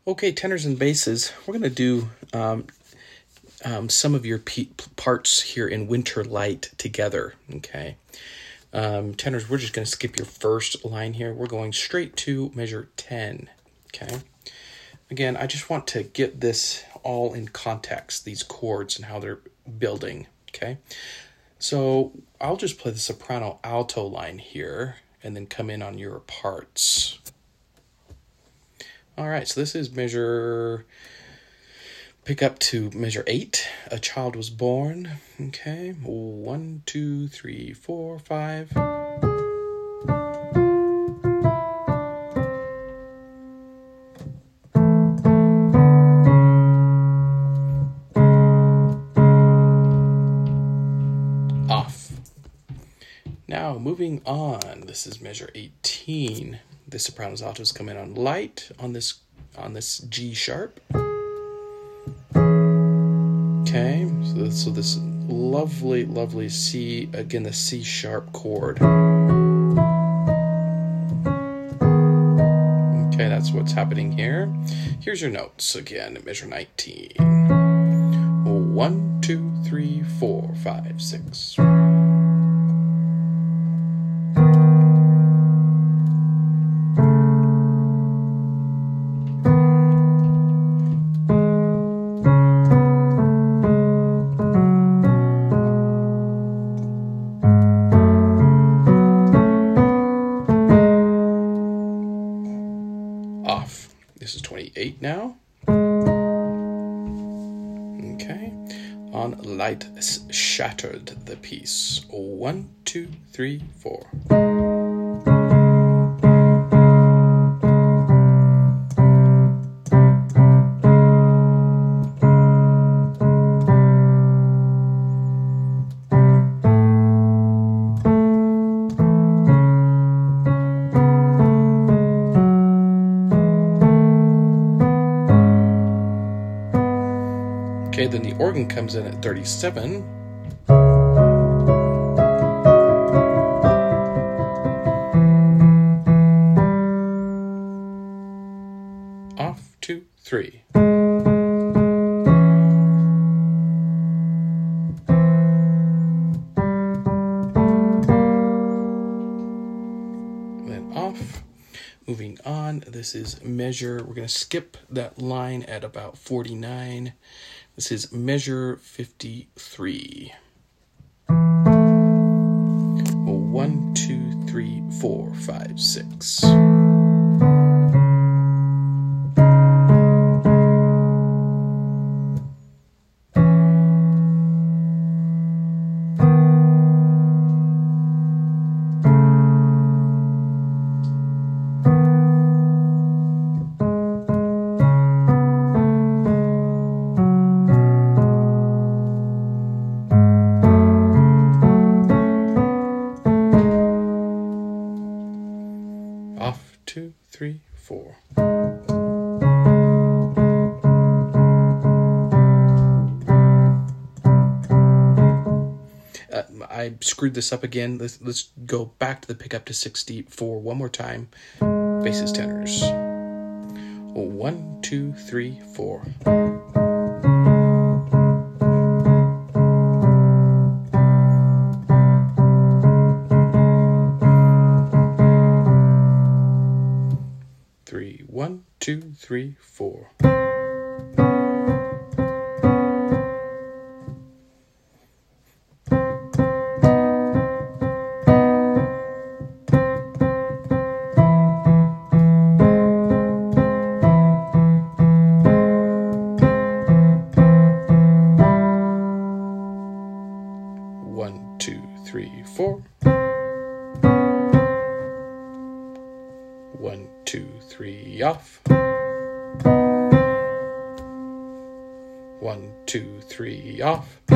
Okay, tenors and basses, we're going to do some of your parts here in Winter Light together, okay? Tenors, we're just going to skip your first line here. We're going straight to measure 10, okay? Again, I just want to get this all in context, these chords and how they're building, okay? So I'll just play the soprano alto line here and then come in on your parts. All right, so this is pick up to measure 8. A child was born. Okay, 1, 2, 3, 4, 5. Off. Now, moving on, this is measure 18. The soprano's altos come in on light on this G sharp. Okay, so this lovely C, again the C sharp chord. Okay, that's what's happening here. Here's your notes again at measure 19. 1, 2, 3, 4, 5, 6. Off. This is 28 now. Okay. On light shattered the piece. 1, 2, 3, 4. Okay, then the organ comes in at 37. Off, 2, 3. And then off. Moving on, this is measure, we're going to skip that line at about 49. This is measure 53. 1, 2, 3, 4, 5, 6. Off, 2, 3, 4. I screwed this up again. Let's go back to the pickup to 64 one more time. Basses, tenors. 1, 2, 3, 4. 1, 2, 3, 4. One, 2, 3, 4. 1, 2, 3, off. 1, 2, 3, off.